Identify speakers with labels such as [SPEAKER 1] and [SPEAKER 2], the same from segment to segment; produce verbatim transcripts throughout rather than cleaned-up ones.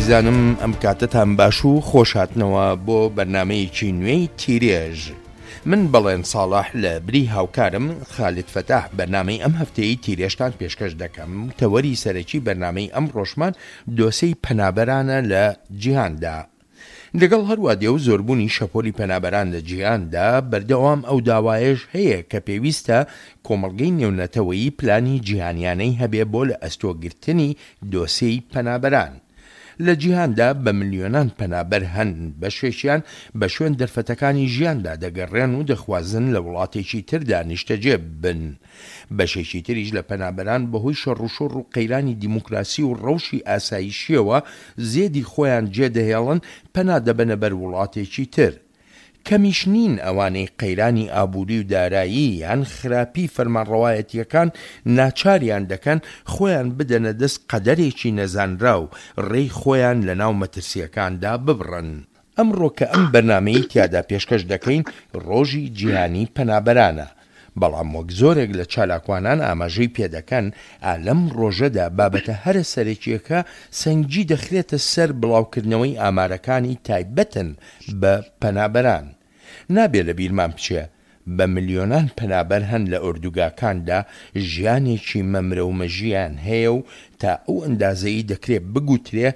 [SPEAKER 1] عزیزانم ئەم کاتتان باش و خۆش هاتنەوە بۆ بەرنامەیەکی نوێی تیرێژ. من بەڵێن ساڵح لە بری هاوکارم خالید فتاح بەرنامەی ئەم هەفتەیەی تیرێژتان پێشکەش دەکەم. تەوەری سەرەکی بەرنامەی ئەم ڕۆژمان دۆسەی پەنابەرانە لە جیهاندا. لەگەڵ هەروە دێ و زۆربوونی شەپۆلی پەنابەران لە جیهاندا بەردەوام ئەو داوایش هەیە کە پێویستە کۆمەڵگەی نێونەتەوەیی پلانی جیهانیانەی هەبێ بۆ لە ئەستۆگرتنی دۆسەی پەنابەران. لە جیهاندا بە ملیۆنان پەنابەر هەن بەشێکیان بە شوێن دەرفەتەکانی ژیاندا دەگەڕێن و دەخوازن لە وڵاتێکی تردا نیشتەجێ بن. بەشێکی تریش لە پەنابەران بەهۆی شەڕوشۆڕ و قەیرانی دیموکراسی و ڕەوشی ئاسایشیەوە زێدی خۆیان جێدەهێڵن پەنا دەبەنە بەر وڵاتێکی تر. کەمیش نین ئەوانەی قەیرانی ئابووری و دارایی یان خراپی فەرمانڕەوایەتیەکان ناچاریان دەکەن خۆیان بدەنە دەست قەدەرێکی نەزانرا و ڕێی خۆیان لە ناو مەترسیەکاندا ببڕن. ئەمڕۆ کە ئەم بەرنامەی تیادا پێشکەش دەکەین ڕۆژی جیهانی پەنابەرانە. بەڵام وەک زۆرێک لە چالاکوانان ئاماژەی پێدەکەن ئالەم ڕۆژەدا بابەتە هەرە سەرەکیەکە سەنگی دەخرێتە سەر بڵاوکردنەوەی ئامارەکانی تایبەتن بە پەنابەران. نابێ لە بیرمان بچێ بە ملیۆنان پەنابەر هەن لە ئوردوگاکاندا ژیانێکی مەمرە و مەژیان هەیە و تا ئەو ئەندازەی دەکرێت بگوترێ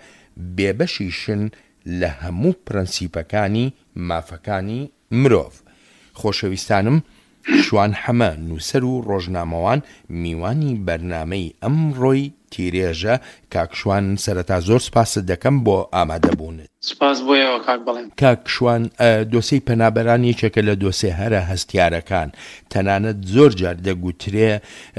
[SPEAKER 1] بێبەشیشن لە هەموو پرەنسیپەکانی مافەکانی مرۆڤ. خۆشەویستانم، شوان حەمە نووسەر و ڕۆژنامەوان میوانی بەرنامەی ئەمڕۆی تیرێژە. کاک شوان، سەرەتا زۆر سپاست دەکەم بۆ ئامادەبوونت.
[SPEAKER 2] سپاس بۆیەوە کاک بڵێم.
[SPEAKER 1] کاک شوان، دۆسەی پەنابەران یەکێکە لە دۆسێ هەرە هەستیارەکان. تەنانەت زۆر جار دەگوترێ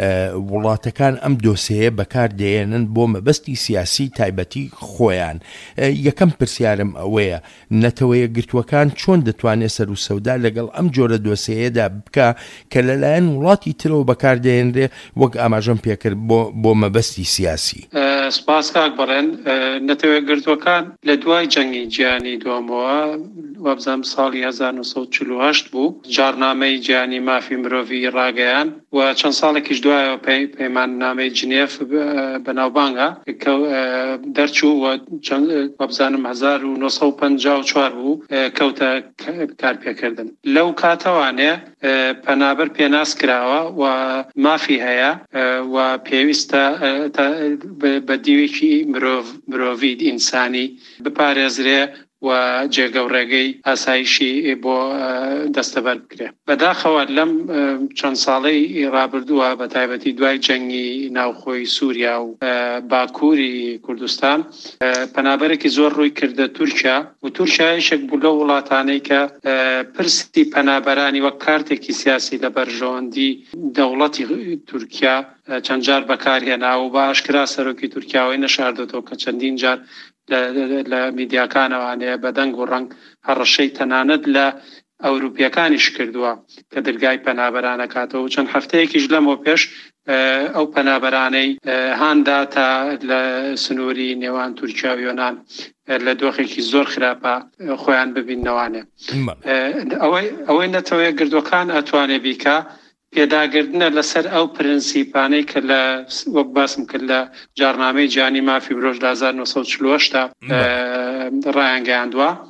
[SPEAKER 1] وڵاتەکان ئەم دۆسەیە بەکاردێنن بۆ مەبەستی سیاسی تایبەتی خۆیان. یەکەم پرسیارم ئەوەیە، نەتەوەیە گرتووەکان چۆن دەتوانێت سەر و سەودا لەگەڵ ئەم جۆرە دۆسەیەدا بکە کە لەلایەن وڵاتی ترەوە بەکاردێنرێ وەک ئاماژەم پێکرد بۆ مەبەستی سیاسی؟
[SPEAKER 2] سپاس کاک بڵێن. نەتەوەیە گرتووەکان لە دوای جەنگی جیهانی دووەمەوە وەبزەم ساڵی هەزار و نۆ سەد و چل و هەشت بوو، جارنامەی جیهانی مافی مرۆڤی ڕاگەیان و چەند ساڵێکیش دوایەوە پەیماننامەی جنێف بەناوبانگە دەرچوو و وەبزانم هەزار و نۆ سەد و پەنجا و چوار بوو کەوتە کارپێکردن. لەو کاتەوانێ پەنابەر پێناس کراوە و مافی هەیە و پێویستە بە دیوێکی مرۆڤی ئینسانی بپارێزرێ و جێگە و ڕێگەی ئاسایشی بۆ دەستەبەر بکرێ. بەداخەوە لەم چەند ساڵەی ڕابردووە بە تایبەتی دوای جەنگی ناوخۆی سووریا و باکووری کوردستان پەنابەرێکی زۆر ڕووی کردە تورکیا و تورکیا یەکێک بوو لە وڵاتانەی کە پرسی پەنابەرانی وەک کارتێکی سیاسی لە بەرژەوەندی دەوڵەتی تورکیا چەند جار بەکارهێنا و بە ئاشکرا سەرۆکی تورکیاوەی نەشاردێتەوە کە چەندین جار لە میدیاکانەوانەیە بە دەنگ و ڕەنگ هەڕەشەی تەنانەت لە ئەوروپیەکانیش کردووە کە دەرگای پەنابەرانە کاتەوە. چەند هەفتەیەکیش لەمەوە پێش ئەو پەنابەرانەی هاندا تا لە سنووری نێوان تورکیا و یۆنان لە دۆخێکی زۆر خراپە خۆیان ببینەوانێ. ئەوەی نەتەوەیە گردوەکان ئەتوانێ بیکە پێداگرتنە لەسەر ئەو پرەنسیپانەی کە لە وەک باسم کرد لە جارنامەی جیهانی مافی مرۆڤ لە هەزار و نۆ سەد و چل و هەشت ڕایانگەیاندووە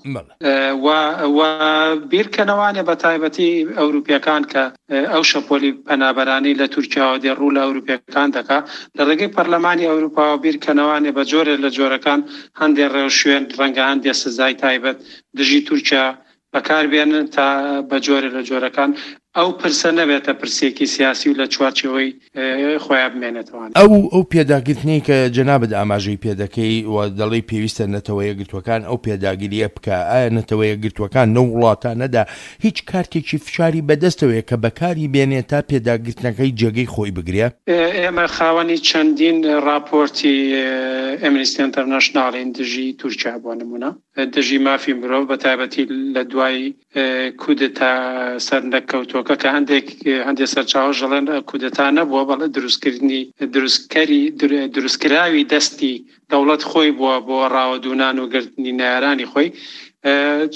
[SPEAKER 2] و بیرکەنەوانێ بە تایبەتی ئەوروپیەکان کە ئەو شەپۆلی پەنابەرانی لە تورکیاوە دێڕوو لە ئەوروپیەکان دەکا لە ڕێگەی پەرلەمانی ئەوروپا و بیرکەنەوانێ بە جۆرێ لە جۆرەکان هەندێک ڕێو شوێن ڕەنگە هەندێک سزای تایبەت دژی تورکیا بەکاربێنن تا بە جۆرێ لە جۆرەکان ئەو پرسە نەبێتە پرسێکی سیاسی و لە چوارچەوەی خۆیان بمێنێتەوە. ئەو
[SPEAKER 1] ئەو پێداگرتنی کە جەنابەت ئاماژەی پێدەکەی و دەڵی پێویستە نەتەوەیە گرتوەکان ئەو پێداگیریە بکە. ئایا نەتەوەیە گرتوەکان نەو وڵاتانەدا هیچ کارتێکی فشاری بەدەستەوەیە کە بەکاری بێنێت تا پێداگرتنەکەی جێگەی خۆی بگرێ؟
[SPEAKER 2] ئێمە خاوەنی چەندین راپۆرتی ئەمنیستی ئینتەرنەشناڵین دژی تورکیا بۆ نمونە دژی مافی مرۆڤ بە تایبەتی لە دوای کودتا سەرنەکەوتووەکە کە هەندێک هەندێک سەرچاوە ژەڵێن کودتا نەبووە بەڵێ دروستکردنی دروستکەری دروستکراوی دەستی دەوڵەت خۆی بووە بۆ ڕاوەدوونان و گرتنی نارانی خۆی.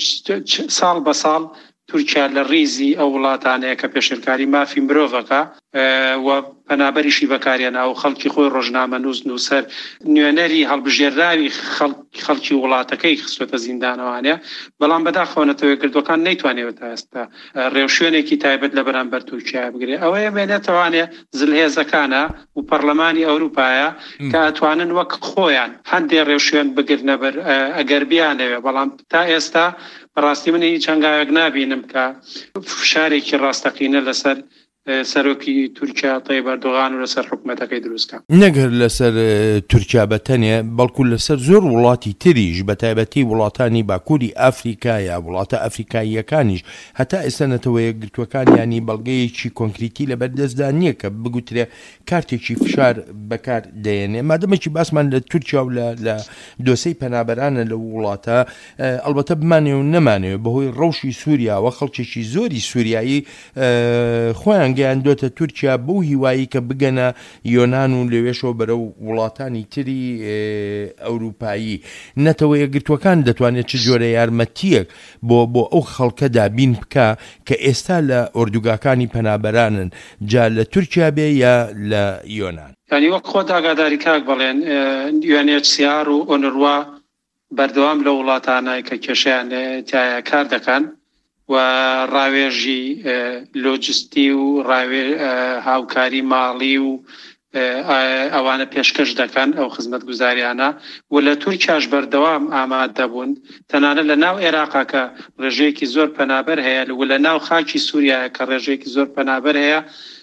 [SPEAKER 2] ساڵ بە ساڵ تورکیا لە ڕیزی ئەو وڵاتانەیە کە پێشێلکاری مافی مرۆڤەکە و پەنابەریشی بەکارێنا و خەڵکی خۆی ڕۆژنامە نووس نووسەر نوێنەری هەڵبژێراوی خەڵکی وڵاتەکەی خستوتە زیندانەوانێ بەڵام بەداخەونەتەوەی کردوەکان نەیتوانێت تا ئێستا ڕێوشوێنێکی تایبەت لە بەرامبەر تورکیا بگرێت ئەوەیە بێنێتوانێت زلهێزەکانە و پەرلەمانی ئەوروپایە کە ئەتوانن وەک خۆیان هەندێک ڕێوشوێن بگرنە بەر ئەگەر بیانەوێ بەڵام تا ئێستا بەڕاستی من هیچ هەنگاوێک نابینم کە فشارێکی ڕاستەقینە لەسەر سەرۆکی تورکیا طیب ئەردۆغان و لەسەر حکومەتەکەی دروستکە
[SPEAKER 1] نەگەر لەسەر تورکیا بەتەنێ بەڵکو لەسەر زۆر وڵاتی تریش بە تایبەتی وڵاتانی باکووری ئەفریقایە وڵاتە ئەفریقاییەکانیش هەتا ئێستا نەتەوەیە گرتوەکانیانی بەڵگەیەکی کۆنکریتی لە بەردەستدا نییە کە بگوترێ کارتێکی فشار بەکار دێنێ مادەمێکی باسمان لە تورکیا و لە دۆسەی پەنابەرانە لە وڵاتە ئەلبەتە بمانێ و نەمانێ بەهۆی ڕەوشی سووریا و خەڵکێکی زۆری سووریایی خۆیان گەیاندۆتە تورکیا بۆ هیوایی کە بگەنە یۆنان و لەوێشەوە بەرە وڵاتانی تری ئەوروپایی نەتەوەیە گرتوەکان دەتوانێت چ جۆرە یارمەتیەک بۆ بۆ ئەو خەڵکە دابین بکە کە ئێستا لە ئۆردوگاکانی پەنابەرانن جا لە تورکیا بێ یا لە یۆنان
[SPEAKER 2] ینی وەک خۆ ئاگاداری کاک بڵێن یو ئێن ئەیچ سی ئار و ئۆنڕوا بەردەوام لە وڵاتانە کە کێشیان تایە کار دەکەن و ڕاوێژی لۆجستی و هاوکاری ماڵی و ئەوانە پێشکەش دەکەن ئەو خزمەت گوزاریانە و لە تورکیاش بەردەوام ئامادە بوون تەنانەت لە ناو عێراقا کە ڕێژەیەکی زۆر پەنابەر هەیە و لە ناو خاکی سووریایە کە ڕێژەیەکی زۆر پەنابەر هەیە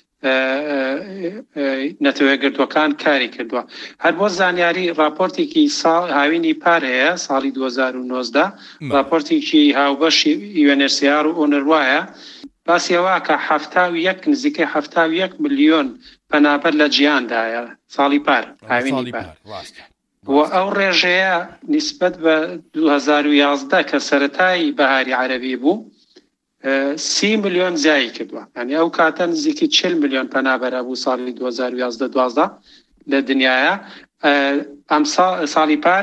[SPEAKER 2] نەتەوەیە گرتوەکان کاری کردووە هەر بۆ زانیاری راپۆرتێکی هاوینی پار هەیە ساڵی دوو هەزار و نۆزدە راپۆرتێکی هاوبەشی یو ئێن ئەیچ سی ئار و ئۆنڕوایە باسی ئەوە کە هەفتا و یەک نزیکەی هەفتا و یەک ملیۆن پەنابەر لە جیهاندایە ساڵی پار هاوینی پار و ئەو ڕێژەیە نیسبەت بە دوو هەزار و یازدە کە سەرەتایی بەهاری عەرەبی بوو سی ملیۆن زیایی کردووە ینی ئەو کاتە نزیکی چل ملیۆن پەنابەرە بوو ساڵی دوو هەزار و یازدە دوازدە لە دنیاە ئەم ساڵی پار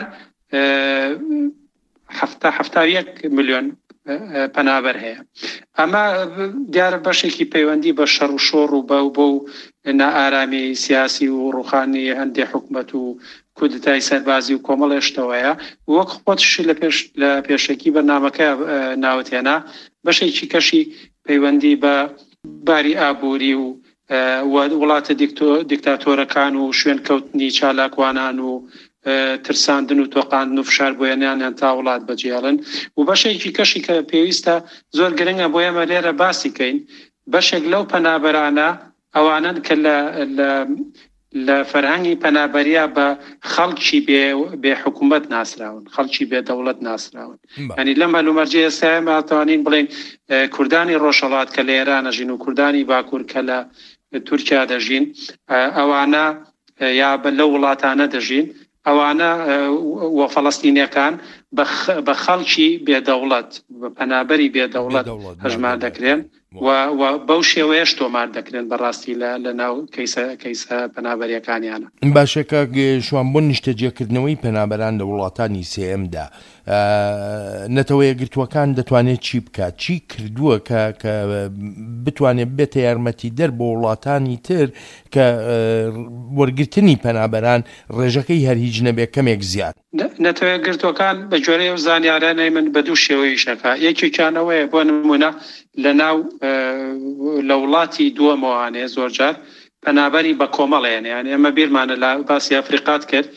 [SPEAKER 2] هەفتا هەفتا و یەک ملیۆن پەنابەر هەیە ئەمە دیارە بەشێکی پەیوەندی بە شەڕ و شۆڕ و بەو بۆ نائارامی سیاسی و ڕوخانی هەندێک حکومەت و کودتای سەربازی و کۆمەڵێشتەوەیە وەک خۆتشی لە پێش لە پێشەکی بەرنامەکە ناوتێنا بەشێکی کەشی پەیوەندی بە باری ئابووری و وڵاتە دیکتاتۆرەکان و شوێن کەوتنی چالاکوانان و ترساندن و تۆقاندن و فشار بۆیانیان تا وڵات بەجێڵن و بەشێکی کەشی کە پێویستە زۆر گرنگە بۆ ئێمە لێرە باسی کەین بەشێک لەو پەنابەرانە ئەوانن کە لە فەرهەنگی پەنابەریە بە خەڵکی بێ حکوومەت ناسراون خەڵکی بێ دەوڵەت ناسراون ینی لەم مەلومەرجێ ئێستا ئەتوانین بڵێن کوردانی ڕۆژهەڵات کە لە ئێران دەژین و کوردانی باکوور کە لە تورکیا دەژین ئەوانە یا لە وڵاتانە دەژین ئەوانە وە فەڵەستینیەکان بە خەڵکی بێدەوڵەت بە پەنابەری بێدەوڵەت هەژمار دەکرێن و بەو شێوەیەش تۆمار دەکرێن بەڕاستی لە ناو کەیسە پەنابەریەکانیانە
[SPEAKER 1] باشەکە شوان بۆ نیشتەجێکردنەوەی پەنابەران لە وڵاتانی سێئەمدا نەتەوەیە گرتووەکان دەتوانێت چی بکات چی کردووە کە بتوانێت بێتە یارمەتی دەر بۆ وڵاتانی تر کە وەرگرتنی پەنابەران ڕێژەکەی هەر هیچ نەبێت کەمێک زیاد
[SPEAKER 2] نەتەوەیە گرتووەکان بە جۆرەیە و زانیارانەی من بە دوو شێوەی شەکە یەکێکیانەوەیە بۆ نمونە لە ناو لە وڵاتی دووەمەوانەیە زۆرجار پەنابەری بە کۆمەڵێنە یعنی ئەمە بیرمانە لە باسی ئەفریقات کرد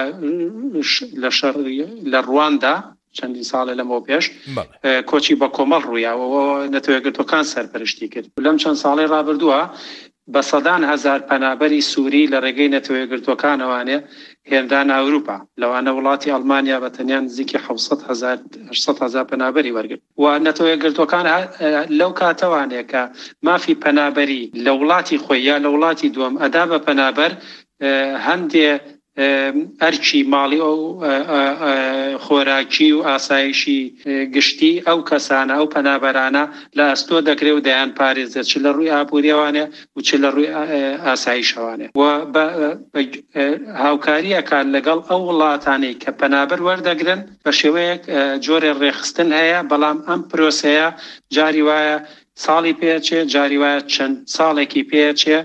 [SPEAKER 2] لە ڕواندا چەندین ساڵە لەمەوە پێش کۆچی بە کۆمەڵ ڕوویاوەوە نەتەوەیە گرتوەکان سەرپەرشتی کرد لەم چەند ساڵی ڕابردووە بە سەدان هەزار پەنابەری سووری لە ڕێگەی نەتەوەیە گرتوەکانەوانێ هێندان ئەوروپا لەوانە وڵاتی ئەڵمانیا بە تەنیان نزیکی حەوت هەشت هەزار پەنابەری وەرگرت و نەتەوەیە گرتوەکان لەو کاتەوانەیە کە مافی پەنابەری لە وڵاتی خۆی یا لە وڵاتی دووەم ئەدا بە پەنابەر هەندێ ئەرچی ماڵی ئەو خۆراکی و ئاسایشی گشتی ئەو کەسانە ئەو پەنابەرانە لە ئەستۆ دەکرێت و دەیان پارێزێت چ لە ڕووی ئابووریەوانێ و چ لە ڕووی ئاسایشەوانێ و هاوکاریەکان لەگەڵ ئەو وڵاتانەی کە پەنابەر وەردەگرن بە شێوەیەک جۆرێ ڕێخستن هەیە بەڵام ئەم پرۆسەیە جاری وایە ساڵی پێچێ جاری وایە چەند ساڵێکی پێچێ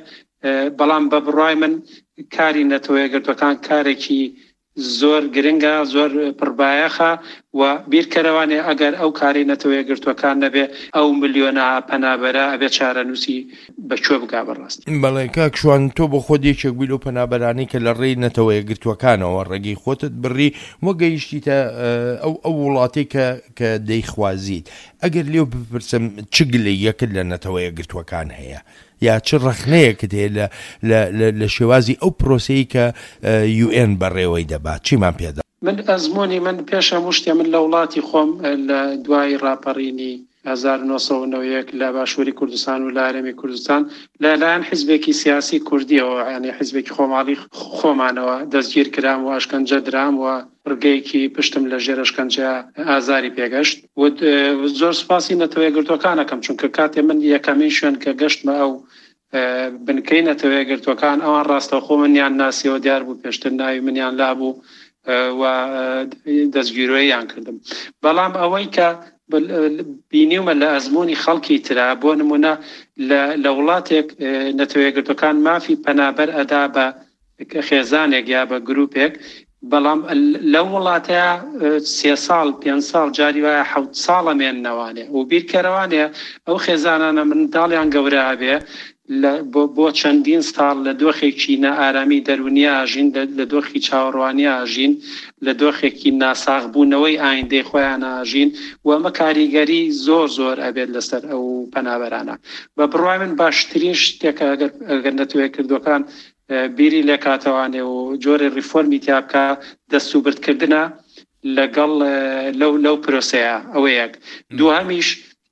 [SPEAKER 2] بەڵام بە بڕای من کاری نەتەوە یەکگرتوەکان کارێکی زۆر گرنگە، زۆر پڕبایەخە و بیرکەرەوانێ ئەگەر ئەو کاری نەتەوە یەکگرتوەکان نەبێ ئەو ملیۆنە پەنابەرە ئەبێ چارەنووسی بەکوێ بگا بەڕاست.
[SPEAKER 1] بەڵێ کاکشوان تۆ بۆ خۆت یەکێک بووی لەو پەنابەرانی کە لە ڕێی نەتەوە یەکگرتوەکانەوە ڕێگەی خۆتت بڕی وە گەیشتیتە ئەو ئەو وڵاتی کە کە دەیخوازیت. ئەگەر لێو بپرسم چ گلەی یەکت لە نەتەوە یەکگرتوەکان هەیە یا چ ڕەخنەیەکت هەیە لە شێوازی ئەو پرۆسەی کە یو ئێن بەڕێوەی دەبات چیمان پێدا؟
[SPEAKER 2] من ئەزمموی من پێشە مشتێ من لە وڵاتی خۆم لە دوای ڕاپەڕینی هەزار و نۆ سەد و نۆ و یەک لە باشووری کوردستان و لە هەرێمی کوردستان لەلایەن حیزبێکی سیاسی کوردیەوە، یعنی حیزبێکی خۆماڵی خۆمانەوە دەستگیر کرام و ئاشکەنجە درام و ڕگەیەکی پشتم لە ژێر ئەشکەنجە ئازاری پێگەشت و زۆر سوپاسی نەتەوە یەکگرتوەکانەکەم، چونکە کاتێ من یەکەمین شوێن کە گەشتمە ئەو بنکەی نەتەوە یەکگرتوەکان ئەوان ڕاستەوخۆ منیان ناسیەوە دیار بوو، پێشتر ناوی منیان لابوو و دەستگیرۆییان کردم. بەڵام ئەوەی کە بینیومە لە ئەزمموی خەڵکی ترا بۆ نمونە لە وڵاتێک نەتەوە یەکگرتوەکان مافی پەنابەر ئەدا بە خێزانێک یا بە گروپێک، بەڵام لەو وڵاتەیە سێ ساڵ پێنج ساڵ جاری وایە حەوت ساڵە مێننەوانێ و بیرکەرەوانێ ئەو خێزانانە منداڵیان گەورە بێ بۆ چەندین ساڵ لە دۆخێکی نائارامی دەرونی ئاژین، لە دۆخی چاوەڕوانی ئاژین، لە دۆخێکی ناساغبوونەوەی ئایندەی خۆیان ئاژین و ئەمە کاریگەری زۆر زۆر ئەبێت لەسەر ئەو پەنابەرانە. بە بڕوای من باشترین شتێکە ئەگەر نەتەوە یەکگرتوەکان بیری لێ کاتەوانێ و جۆرە ریفۆرمی تیابکە دەستوبردکردنە لەگەڵ لەو لەو پرۆسەیە. ئەوە یەک. دووهەمیش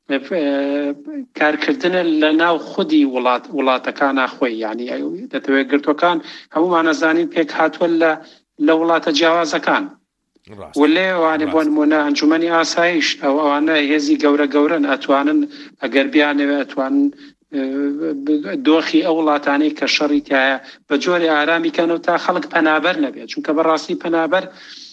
[SPEAKER 2] کارکردنە لە ناو خودی وڵات وڵاتەکانە خۆی، یعنی نەتەوە یەکگرتوەکان هەمومان ئەزانین پێک هاتووە لە لە وڵاتە جیاوازەکان و لێوانێ بۆ نمونە ئەنجومەنی ئاسایش ئەو ئەوانە هێزی گەورە گەورن ئەتوانن ئەگەر بیانەوێ ئەتوانن دۆخی ئەو وڵاتانەی کە شەڕی تایە بە جۆری ئارامی کەنەوە تا خەڵک پەنابەر نەبێت، چونکە بەڕاستی پەنابەر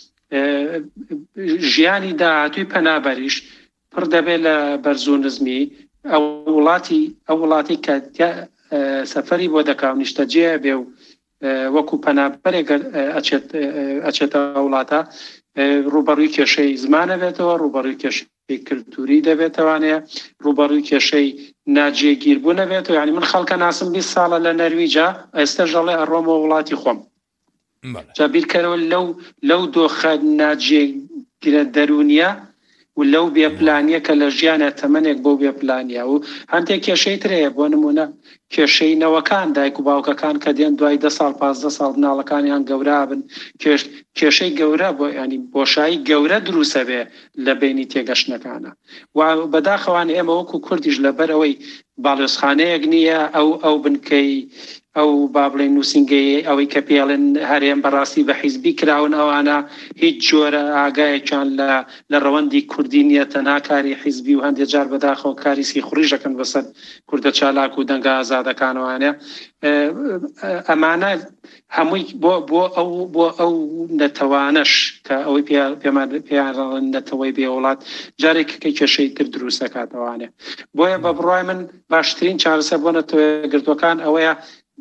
[SPEAKER 2] ژیانی داهاتووی پەنابەریش پڕ دەبێت لە بەرز و نزمی ئەو وڵاتی ئەو وڵاتی کە سەفەری بۆ دەکا و نیشتەجێ بێ و وەکو پەنابەرێک ئەچێتە وڵاتە ڕوبەڕووی کێشەی زمانە بێتەوە، ڕوبەڕووی کێشەی کلتوری دەبێتەوانەیە، ڕوبەڕووی کێشەی ناجێگیربوو نەبێتەوە. یعنی من خەڵکە ناسم بیست ساڵە لە نەرویجا ئێستا ژەڵێ ئەڕۆمەوە وڵاتی خۆم جا بیرکەرەوە لەو لەو دۆخە ناجێگیرە دەرونیە و لەو بێپلانیە کە لە ژیانە تەمەنێک بۆ بێپلانیە و هەندێک کێشەی ترەیە بۆ نمونە کێشەی نەوەکان دایک و باوکەکان کە دێن دوای دە ساڵ پازدە ساڵ مناڵەکانیان گەورە بن، کێشەی گەورە بۆ ینی بۆشایی گەورە دروسە بێ لە بینی تێگەشتنەکانە و بەداخەوان ئێمە وەکو کوردیش لەبەر ئەوەی باڵێۆزخانەیەک نییە ئەو ئەو بنکەی ئەو با بڵێن نووسنگەی ئەوەی کە پێڵێن هەرێم بەڕاستی بە حیزبی کراون ئەوانە هیچ جۆرە ئاگایەکیان لە لە ڕەوەندی کوردی نیە، تەنها کاری حیزبی و هەندێک جار بەداخەوە کاری سیخوڕیژ دەکەن بەسەر کوردە چالاک و دەنگە ئازادەکانوانە. ئەمانە هەمووی بۆ بۆ ئەو بۆ ئەو نەتەوانەش کە ئەوەی پێیان نەتەوەی بێ وڵات جارێکی کێشەی تر دروست دەکاتەوانێ. بۆیە بە بڕوای من باشترین چارەسەر بۆ نەتەوە یەکگرتوەکان ئەوەیە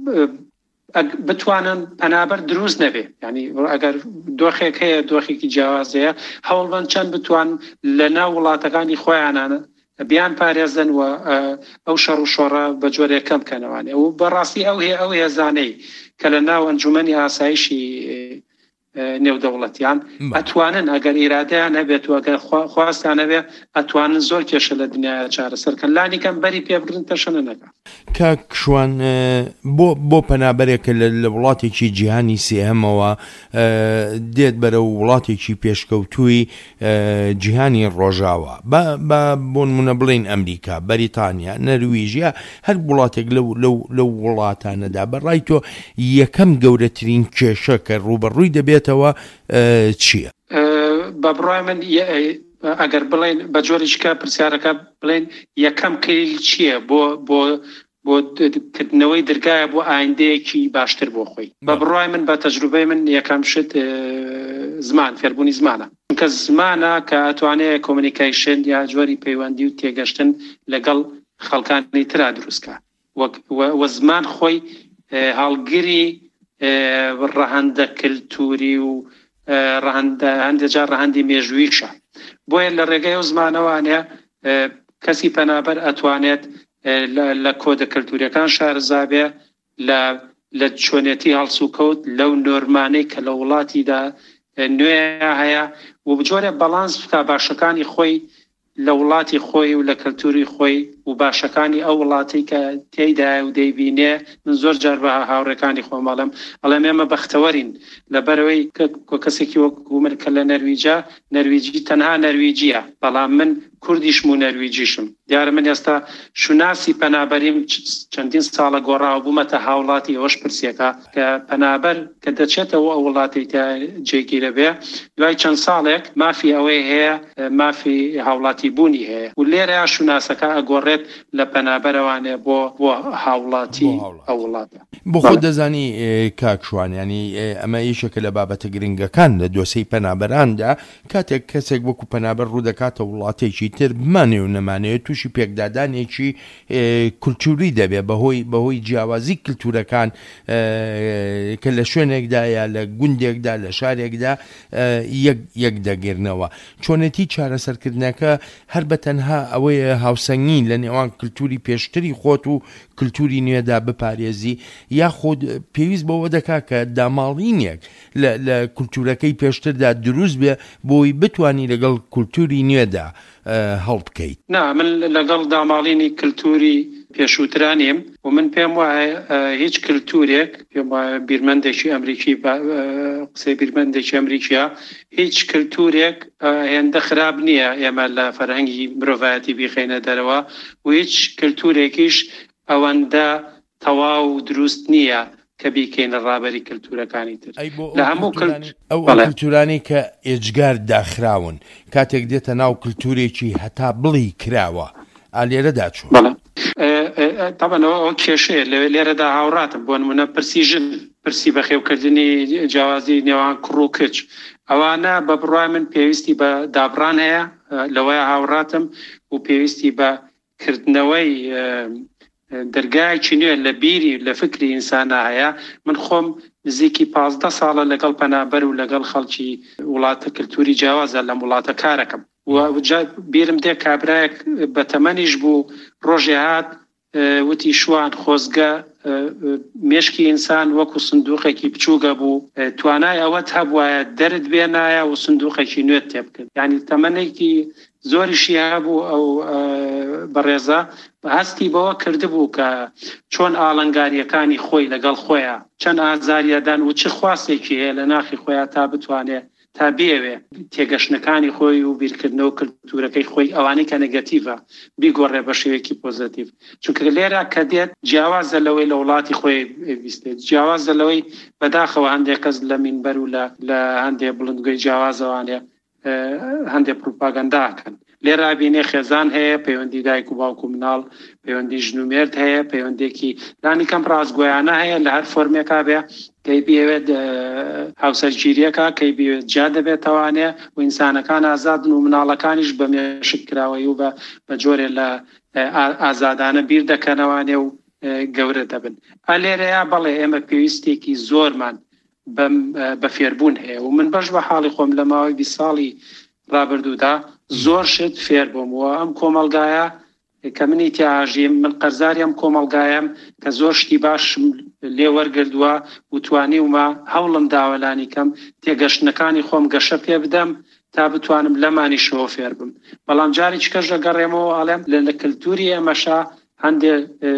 [SPEAKER 2] بتوانن پەنابەر دروست نەبێ، ینی ئەگەر دۆخێک هەیە دۆخێکی جیاوازەیە هەوڵبەن چەند بتوان لە ناو وڵاتەکانی خۆیانانە بیان پارێزن و ئەو شەڕ و شۆڕە بە جۆرێک کەم بکەنەوانێ و بەڕاستی ئەو هەیە ئەو هێزانەی کە لە ناو ئەنجومەنی ئاسایشی نێودەوڵەتیان ئەتوانن ئەگەر ئیرادەیان هەبێت و ئەگەر خواستیان هەبێ ئەتوانن زۆر کێشە لە دنیای چارەسەرکەن لانی کەم بەری پێبگرن پێشەنە نەکە.
[SPEAKER 1] کاکشوان بۆ بۆ پەنابەرێکە لە وڵاتێکی جیهانی سێهەمەوە دێت بەرە وڵاتێکی پێشکەوتووی جیهانی ڕۆژاوە بە بۆ نمونە بڵێن ئەمریکا، بەریتانیا، نەرویژیا، هەر وڵاتێک لەو وڵاتانەدا بەڕای تۆ یەکەم گەورەترین کێشە کە ڕوبەڕووی دەبێتەوە چییە؟
[SPEAKER 2] بە بڕای من ئەگەر بڵێن بە جۆریشکە پرسیارەکە بڵێن یەکەم کلیل چییە بۆ بۆ بۆ کردنەوەی دەرگایە بۆ ئایندەیەکی باشتر بۆ خۆی. بە بڕای من بە تەجروبەی من یەکەم شت زمان فێربوونی زمانە، کە زمانە کە ئەتوانێت کۆمونیکیشن یا جۆری پەیوەندی و تێگەشتن لەگەڵ خەڵکانی ترا دروستکە و زمان خۆی هەڵگری ڕەهەندە کللتوری و هەندێک جار ڕەهەندی مێژوویشە. بۆیە لە ڕێگەی ئەو زمانەوانەیە کەسی پەنابەر ئەتوانێت لە کۆدە کللتوریەکان شارەزابێ لە چۆنێتی هەڵسوکەوت لەو نۆرمانەی کە لە وڵاتیدا نوێ هەیە و بجۆرە بەڵانس بکا باشەکانی خۆی لە وڵاتی خۆی و لە کللتوری خۆی و باشەکانی ئەو وڵاتی کە تێیدا و دەیبینێ. من زۆر جار بە هاوڕێکانی خۆماڵم ئەڵێم ئێمە بەختەوەرین لەبەرەوەی کەسێکی وەکو من کە لە نەرویجا نەرویجی تەنها نەرویجیە، بەڵام من کوردیشم و نەرویجیشم. دیارە من ئێستا شوناسی پەنابەریم چەندین ساڵە گۆڕاوە بوومەتە هاوڵاتی ئەوەش پرسیەکە کە پەنابەر کە دەچێتەوە ئەو وڵاتی تا جێگیرە بێ دوای چەند ساڵێک مافی ئەوەی هەیە مافی هاوڵاتی بوونی هەیە و لێرە شوناسەکە ئەگۆڕێت لە پەنابەرەوانێ بۆ بۆ هاوڵاتی ئەو وڵاتە.
[SPEAKER 1] بۆ خۆ دەزانی کاکشوان ینی ئەمە یەکێکە لە بابەتە گرنگەکان لە دۆسەی پەنابەراندا کاتێک کەسێک وەکو پەنابەر ڕوو دەکاتە وڵاتێکی تر بمانێ و نەمانەوێت تووشی پێکدادانێکی کولتوری دەبێت بەهۆی بەهۆی جیاوازی کللتورەکان کە لە شوێنێکدایە لە گوندێکدا لە شارێکدا یەک دەگیرنەوە. چۆنێتی چارەسەرکردنەکە هەر بە تەنها ئەوەیە هاوسەنگین لە نێوان کللتوری پێشتری خۆت و کللتوری نوێدا بپارێزی یاخود پێویست بەوە دەکا کە داماڵینێک لە کللتورەکەی پێشتردا دروست بێ بۆی بتوانی لەگەڵ کللتوری نوێدا هەڵ بکەیت.
[SPEAKER 2] نا من لەگەڵ داماڵینی کللتوری پێشووترانیم و من پێم وایە هیچ کللتورێک پێم وایە بیرمەندێکی ئەمریکی قسەی بیرمەندێکی ئەمریکیە هیچ کللتورێک هێندە خراب نییە ئێمە لە فەرهەنگی مرۆڤایەتی بیخینە دەرەوە و هیچ کللتورێکیش ئەوەندە تەواو دروست نییە کە بیکەینە ڕابەری کللتورەکانی تر لە هەموو
[SPEAKER 1] ئەو کللتورانی کە ئێجگار داخراون کاتێک دێتە ناو کللتورێکی هەتا بڵی کراوە ئالێرەدا چوو
[SPEAKER 2] تابەنەوە ئەو کێشەیە لەوێ لێرەدا هاوڕاتم بۆ نمونە پرسیژن پرسی بەخێوکردنی جیاوازی نێوان کوڕ و کچ ئەوانە بە بڕای من پێویستی بە دابڕان هەیە لەوەیە هاوڕاتم و پێویستی بە کردنەوەی دەرگایکی نوێ لە بیری لە فکری ئینسانە هەیە. من خۆم نزیکی پازدە ساڵە لەگەڵ پەنابەر و لەگەڵ خەڵکی وڵاتە کللتوری جیاوازە لە وڵاتە کارەکەم و بیرم دێ کابرایەک بە تەمەنیش بوو ڕۆژێ هات وتی شوان خۆزگە مێشکی ئینسان وەکو سندوقێکی بچووگە بوو توانای ئەوەت هەبوایە دەرت بێنایە و سندوقێکی نوێت تێ بکرد. یعنی تەمەنێکی زۆریشی هەبوو ئەو بەڕێزە هەستی بەوە کردبوو کە چۆن ئاڵنگاریەکانی خۆی لەگەڵ خۆیان چەند ئازاریەدان و چ خواستێکی هەیە لە ناخی خۆیان تا بتوانێت تا بێوێ تێگەشتەکانی خۆی و بیرکردنەوە کللتورەکەی خۆی ئەوانەی کە نەگەتیڤە بیگۆڕێ بە شێوەیەکی پۆزیتیڤ. چونکە لێرە کە دێت جیاوازە لەوەی لە وڵاتی خۆی ویستێت جیاوازە لەوەی بەداخەوە هەندێک کەس لە مینبەر و لە هەندێک بڵندگوی جیاوازەوانێ هەندێک پروپاگەنداکەن. لێرە بینێ خێزان هەیە پەیوەندی دایک و باوک و مناڵ پەیوەندی ژنومێرد هەیە پەیوەندێکی دانی کەم ڕازگۆیانە هەیە لە هەر فۆرمێکا بێ کەی بێوێت هاوسەرگیریەکە کەی بێوێت جا دەبێتوانێ و ئینسانەکان ئازادن و مناڵەکانیش بە مێشک کراوەی و بە جۆرێ لە ئازادانە بیر دەکەنەوانێ و گەورە دەبن. ئەلێرەیە بەڵێ ئێمە پێویستێکی زۆرمان بە فێربوون هەیە و من بەش بە حاڵی خۆم لە ماوەی بیست ساڵی ڕابردوودا زۆر شت فێر بوومەوە. ئەم کۆمەلگایە کە منی تیاژیم من قەرزاری ئەم کۆمەلگایم کە زۆر شتی باشم لێ وەرگردووە و توانیومە هەوڵم داوەلانی کەم تێگەشتنەکانی خۆم گەشە پێ بدەم تا بتوانم لەمانی شەوە فێر بم. بەڵام جاری چکەش دەگەڕێمەوە ئاڵێم لە کللتوری ئێمەشا هەندێ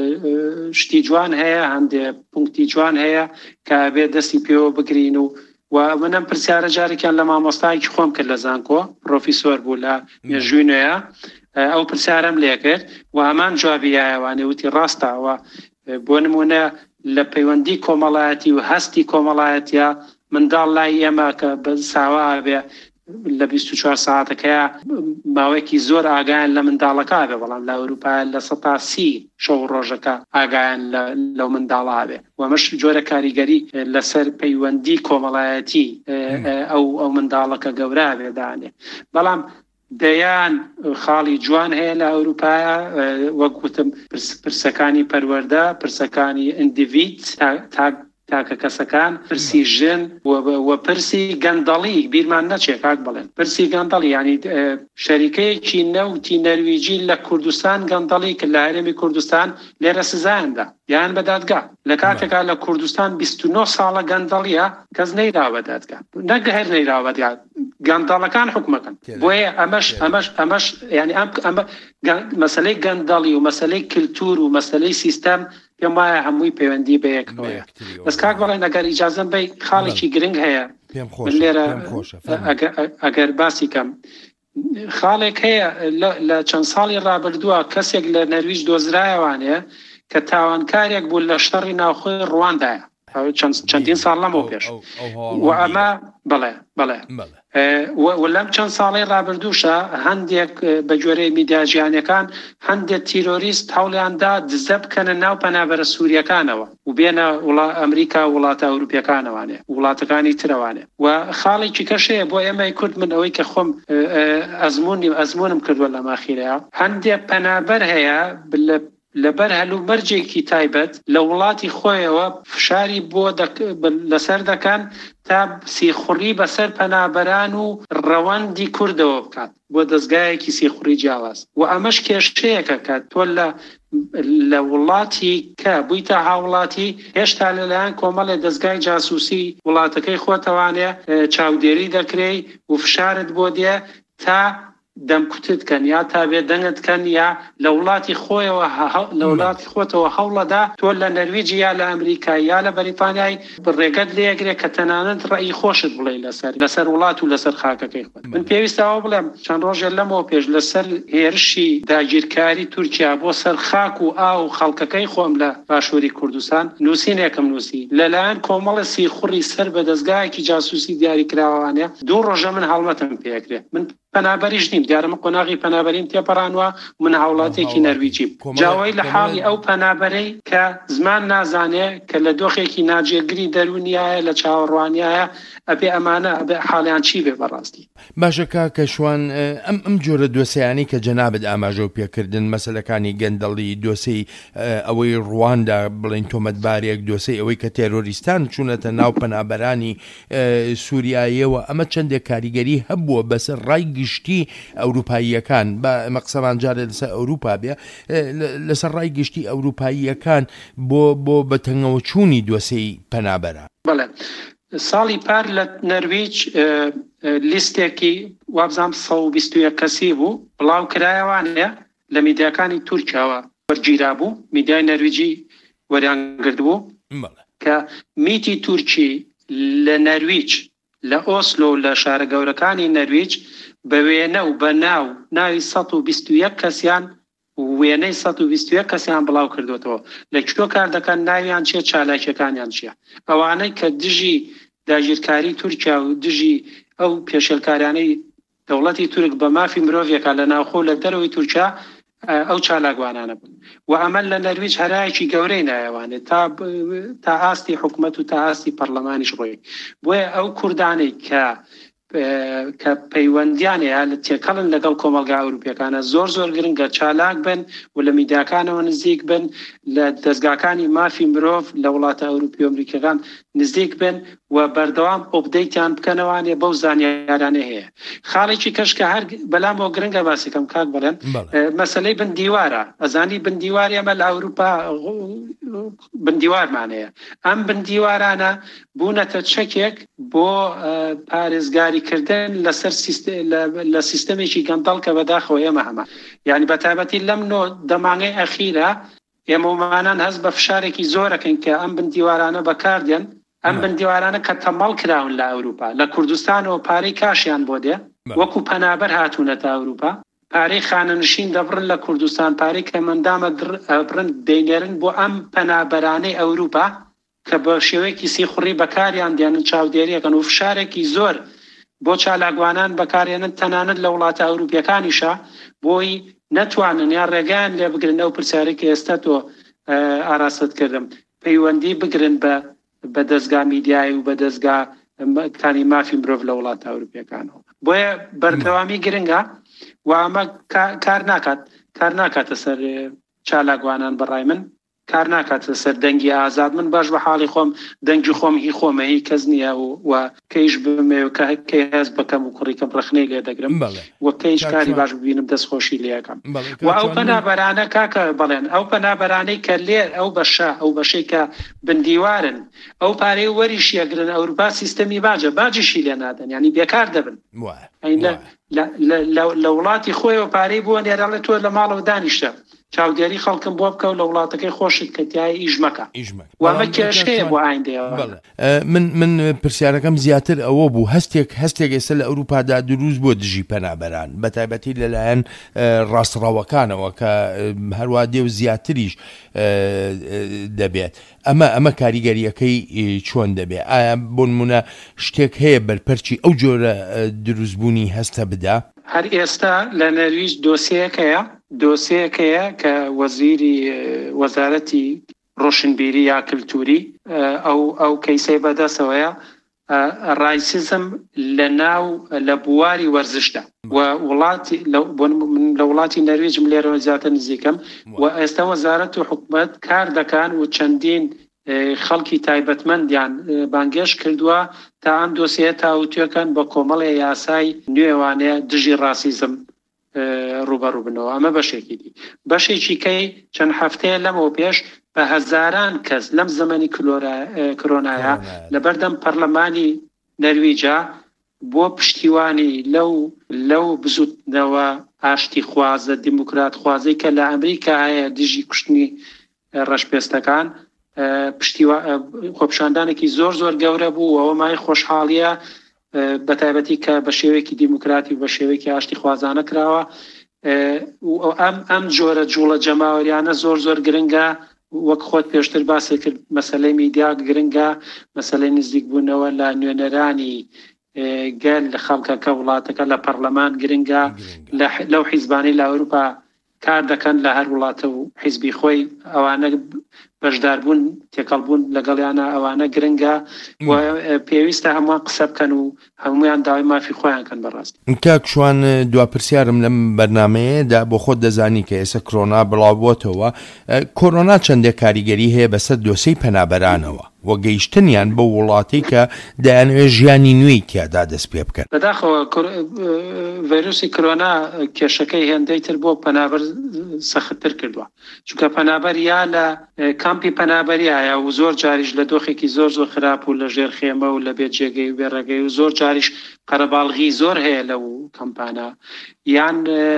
[SPEAKER 2] شتی جوان هەیە هەندێ پونکتی جوان هەیە کە بێ دەستی پێوە بگرین و و منم پرسیارە جارێکیان لە مامۆستایەکی خۆم کرد لە زانکۆ پرۆفیسۆر بوو لە مێژووینەیە ئەو پرسیارم لێ کرد و هەمان جوابیایەوانێ وتی ڕاستەوە بۆ نمونە لە پەیوەندی کۆمەڵایەتی و هەستی کۆمەڵایەتیە منداڵ لای ئێمە کە بە ساوا بێ لە بیست و چوار ساعتەکەیە ماوەیەکی زۆر ئاگایان لە منداڵەکە بێ بەڵام لە ئەوروپا لە سەتا سی شەو ڕۆژەکە ئاگایان لەو منداڵا بێ و ئەمەش جۆرە کاریگەری لەسەر پەیوەندی کۆمەڵایەتی ئەو ئەو منداڵەکە گەورە بێدانێ. بەڵام دەیان خاڵی جوان هەیە لە ئەوروپایە وەکوتم پرسەکانی پەروەردە پرسەکانی ئیندیڤید تاکە کەسەکان پرسی ژن و پرسی گەندەڵی بیرمان نەچێت کاک بڵێن پرسی گەندەڵی ینی شەریکەیەکی نەوتی نەرویجی لە کوردستان گەندەڵی کرد لە هەرێمی کوردستان لێرە سزایاندا یان بە دادگا لە کاتێکا لە کوردستان بیست و نۆ ساڵە گەندەڵیە کەس نەیراوە دادگا نەک هەر نەیراوە گەندەڵەکان حکومەکەن بۆیە ئەمەش ئەمەش ئەمەش ینی ئەمە مەسەلەی گەندەڵی و مەسەلەی کلتور و مەسەلەی سیستەم پێم وایە هەمووی پەیوەندی بەیەکەوەیە بەس کاک بەڵێن ئەگەر ئیجازەم بەی خاڵێکی گرنگ هەیە لێرە ئەگەر باسی کەم خاڵێک هەیە لە چەند ساڵی ڕابردووە کەسێک لە نەرویج دۆزرایەوانەیە کە تاوانکارێک بوو لە شەڕی ناوخۆی ڕواندایە چەندین ساڵ لەمەوە پێش و ئەمە بڵێ بڵێ و لەم چەند ساڵی ڕابردووشە هەندێک بە جۆرەی میدیاژیانەکان هەندێک تیرۆریست هەوڵیاندا دزە بکەنە ناو پەنابەرە سووریەکانەوە و بێنە ئەمریکا وڵاتە ئەوروپیەکانەوانێ وڵاتەکانی ترەوانێ و خاڵێکی کەشەیە بۆ ئێمەی کورد من ئەوەی کە خۆم ئەزمونی ئەزمونم کردووە لە ماخیرەیە هەندێک پەنابەر هەیە لەبەر هەلوو مەرجێکی تایبەت لە وڵاتی خۆیەوە فشاری بۆ لەسەر دەکەن تا سیخوڕی بەسەر پەنابەران و ڕەوەندی کوردەوە بکات بۆ دەستگایەکی سیخوڕی جیاواز و ئەمەش کێشەیەکە کە تۆ لە لە وڵاتی کە بوویتە هاوڵاتی هێشتا لەلایەن کۆمەڵێ دەستگای جاسووسی وڵاتەکەی خۆتەوانێ چاودێری دەکرێ و فشارت بۆ دێ تا دەمکوتت کەن یا تا بێ دەنگت کەن یا لە وڵاتی خۆیەوە لە وڵاتی خۆتەوە هەوڵەدا تۆ لە نەرویجی یا لە ئەمریکای یا لە بەریتانیای ڕێگەت لێگرێ کە تەنانەت ڕێی خۆشت بڵێ لەسەر لەسەر وڵات و لەسەر خاکەکەی خۆت من پێویستەوە بڵێم چەند ڕۆژێ لەمەوە پێش لەسەر هێرشی داگیرکاری تورکیا بۆ سەر خاک و ئاو خەڵکەکەی خۆم لە باشووری کوردستان نووسینێکم نووسی لەلایەن کۆمەڵە سیخوڕی سەر بە دەستگایەکی جاسووسی دیاریکراوانێ دوو ڕۆژە من هەڵمەتم پێکرێ من پەنابەریش نیم دیارم قۆناغی پەنابەریم تێپەڕانوە من هاوڵاتێکی نەرویجی جاوای لە حاڵی ئەو پەنابەرەی کە زمان نازانێ کە لە دۆخێکی ناجێگری دەرونیایە لە چاوەڕوانیایە ئەبێ ئەمانە ئەبێ حاڵیان چی بێ بەڕاستی
[SPEAKER 1] باشە کاکە شوان ئەم ئەم جۆرە دۆسەیانی کە جەنابەت ئاماژە و پێکردن مەسەلەکانی گەندەڵی دۆسەی ئەوەی ڕواندا بڵین تۆمەتبارێک دۆسەی ئەوەی کە تێرۆریستان چوونەتە ناو پەنابەرانی سووریاییەوە ئەمە چەندێک کاریگەری هەبووە بەسەر ڕای گشتی ئەوروپاییەکان بە مەقسەمان جارێ لەسەر ئەوروپا بێ لەسەر ڕای گشتی ئەوروپاییەکان بۆ بۆ بەتەنگەوە چوونی دۆسەی پەنابەرە
[SPEAKER 2] بەڵێ ساڵی پار لە نەرویج لیستێکی وابزانام سەد و بیست و یەک کەسی بوو بڵاو کرایەوانێ لە میدیاکانی تورکیاوە وەرگیرا بوو میدیای نەرویجی وەریان گرتبوو کە میتی تورکی لە نەرویج لە ئۆسلۆ لە شارە گەورەکانی نەرویج بە وێنە و بە ناو ناوی سەد و بیست و یەک کەسیان وێنەی سەد و بیست و یەک کەسیان بڵاو کردوێتەوە لە کوێ کار دەکەن ناویان چیە چالاکیەکانیان چییە ئەوانەی کە دژی داگیرکاری تورکیا و دژی ئەو پێشێلکارانەی دەوڵەتی تورک بە مافی مرۆڤێکە لە ناوخۆ لە دەرەوەی تورکیا ئەو چالاکوانانە بوون و ئەمە لە نەرویج هەرایەکی گەورەی نایەوانێت تا تا ئاستی حکومەت و تا ئاستی پەرلەمانیش ڕۆی بۆیە ئەو کوردانەی کە کە پەیوەندیانەیە لە تێکەڵن لەگەڵ کۆمەلگا ئەوروپیەکانە زۆر زۆر گرنگە چالاک بن و لە میدیاکانەوە نزیک بن لە دەستگاکانی مافی مرۆڤ لە وڵاتە ئەوروپی و ئەمریکەکان نزیک بن و بەردەوام ئۆپدەیتیان بکەنەوانێ بەو زانیارانە هەیە خاڵێکی کەشکە هەر بەلامەوە گرنگە باسیکەم کاک بڵێن مەسەلەی بندیوارە ئەزانی بندیواری ئەمە لە ئەوروپا بندیوارمانەیە ئەم بندیوارانە بوونەتە چەکێک بۆ پارێزگاری کردن لەسەر لە سیستەمێکی گەندەڵ کە بەداخەوە ئێمە هەمە یعنی بەتابەتی لەم نۆ دەمانگەی ئەخیرە ئێمەمانان هەست بە فشارێکی زۆرەکەن کە ئەم بندیوارانە بەکاردێن ئەم بندیوارانە کە تەمەڵ کراون لە ئەوروپا لە کوردستانەوە پارەی کاشیان بۆ دێ وەکو پەنابەر هاتوونەتە ئەوروپا پارەی خانەنشین دەبڕن لە کوردستان پارەی کە مندامە بڕن دەینێرن بۆ ئەم پەنابەرانەی ئەوروپا کە بە شێوەیەکی سیخوڕی بەکاریان دێنن چاودێریەکەن و فشارێکی زۆر بۆ چالاکوانان بەکارێنن تەنانەت لە وڵاتە ئەوروپیەکانیشە بۆی نەتوانن یا ڕێگەیان لێ بگرن ئەو پرسیارێکی ئێستا تۆ ئاراست کردم پەیوەندی بگرن بە بە دەستگا میدیایی و بە دەستگا کانی مافی مرۆڤ لە وڵاتە ئەوروپیەکانەوە. بۆیە بەردەوامی گرنگە و ئەمە کار ناکات کار ناکاتە سەر چالاکوانان بەڕای من، کار ناکاتە سەر دەنگی ئازاد. من باش بە حاڵی خۆم دەنگی خۆم هی خۆمە هی کەس نییە و کەیش بمێ و کەی هەز بەکەم و کوڕیکەم ڕخنەی لێ دەگرم و کەیش کاری باش ببینم دەستخۆشی لێەکەم. و ئەو پەنابەرانە کاکە بەڵێن ئەو پەنابەرانەی کە لێ ئەو بەشە ئەو بەشەی کە بندیوارن ئەو پارەی وەریش یەگرن ئەوروپا سیستەمی باجە باجیشی لێ نادەن، ینی بێکار دەبن. لە وڵاتی خۆیەوە پارەی بووە نێراڵێت تۆ لە ماڵەوە دانیشتە چاودێری خەڵکم بۆ بکە و لە وڵاتەکەی خۆشت کە تیای ئیش مەکە وامە کێشەیە بۆ ئایندەوە.
[SPEAKER 1] من من پرسیارەکەم زیاتر ئەوە بوو هەستێک هەستێک ئێستا لە ئەوروپادا دروست بۆ دژی پەنابەران بە تایبەتی لەلایەن ڕاستڕاوەکانەوە کە هەروە دێ و زیاتریش دەبێت. ئەمە ئەمە کاریگەریەکەی چۆن دەبێت؟ ئایا بۆ نمونە شتێک هەیە بەرپەرچی ئەو جۆرە دروستبوونی هەستە بدا؟
[SPEAKER 2] هەر ئێستا لە نەرویج دۆسیەکەیە دۆسیەکەیە کە وەزیری وەزارەتی ڕۆشنبیری یا کللتوری ئەو ئەو کەیسەی بەدەستەوەیە ڕایسیزم لە ناو لە بواری وەرزشدا و وڵاتی لە وڵاتی نەرویجم لێرەوە زیاتر نزیکەم و ئێستا وەزارەت و حکومەت کار دەکەن و چەندین خەڵکی تایبەتمەندیان بانگێش کردووە تا ئەم دۆسیە تاوتوێکەن بە کۆمەڵی یاسای نوێوانەیە دژی ڕاسیزم ڕوبەڕوو بنەوە. ئەمە بەشێکی دی. بەشێکی کەی چەند هەفتەیە لەمەوە پێش بە هەزاران کەس لەم زەمەنی کۆرۆنایە لەبەردەم پەرلەمانی نەرویجا بۆ پشتیوانی لەو لەو بزوتنەوە ئاشتی خوازە دیموکرات خوازەی کە لە ئەمریکا هەیە دژی کوشتنی ڕەشپێستەکان خۆپشاندانێکی زۆر زۆر گەورە بوو و ئەوە مای خۆشحاڵیە بە تایبەتی کە بە شێوەیەکی دیموکراتی و بە شێوەیەکی ئاشتی خوازانە کراوە. ئەم ئەم جۆرە جوڵە جەماوەریانە زۆر زۆر گرنگە وەک خۆت پێشتر باسی کرد مەسەلەی میدیا گرنگە، مەسەلەی نزیک بوونەوە لە نوێنەرانی گەل لە خەڵکەکە وڵاتەکە لە پەرلەمان گرنگە، لەو حیزبانەی لە ئەوروپا کار دەکەن لە هەر وڵاتە و حیزبی خۆی ئەوانە بەشداربوون تێکەڵبوون لەگەڵیانە ئەوانە گرنگە و پێویستە هەمووان قسە بکەن و هەمویان داوای مافی خۆیان کەن بەڕاست.
[SPEAKER 1] کاکشوان دوپرسیارم لەم بەرنامەیەدا بۆ خۆت دەزانی کە ئێستا کۆرۆنا بڵاوبووەتەوە. کۆرۆنا چەندێک کاریگەری هەیە بەسەر دۆسەی پەنابەرانەوە و گەیشتنیان بە وڵاتی کە دەیانوێت ژیانی نوێی تیادا دەست پێ بکەن.
[SPEAKER 2] بەداخەوە ڤایرۆسی کۆرۆنا کێشەکەی هێندەی تر بۆ پەنابەر سەختتر کردووە، چونکە پەنابەر یا لە کامپی پەنابەریایە و زۆر جاریش لە دۆخێکی زۆر زۆر خراپ و لە ژێر خێمە و لە بێت جێگەی و بێڕێگەی و زۆر جاریش قەرەباڵغی زۆر هەیە لەو کەمپانە، یان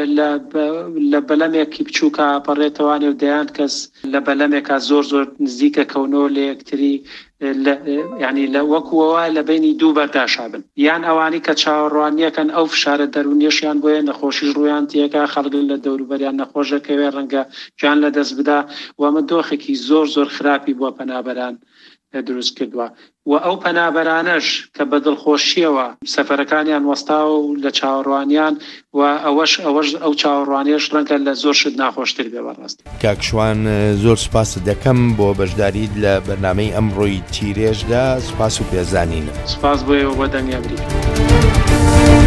[SPEAKER 2] لە بەلەمێکی بچووکە پەڕێتەوانێ و دەیان کەس لە بەلەمێکە زۆر زۆر نزیکە کەونەوە لە یەکتری ینی لە وەکوەوە لە بینی دوو بەرداشابن، یان ئەوانی کە چاوەڕوانیەکەن ئەو فشارە دەرونیشیان بۆیە نەخۆشیش ڕویان تیەکە خەڵک لە دەوروبەریان نەخۆشەکەوێ ڕەنگە جان لە دەست بدا و ئەمە دۆخێکی زۆر زۆر خراپی بۆ پەنابەران دروست کردووە و ئەو پەنابەرانەش کە بە دڵخۆشیەوە سەفەرەکانیان وەستاوە و لە چاوەڕوانیان و ئەوەش ئەوەش ئەو چاوەڕوانیەش ڕەنگە لە زۆر شت ناخۆشتر بێ بەڕاست.
[SPEAKER 1] کاکشوان زۆر سوپاس دەکەم بۆ بەشداریت لە بەرنامەی ئەمڕۆی تیرێژدا. سوپاس و پێزانینم.
[SPEAKER 2] سوپاس بۆیەوە بۆ دەنگیابری.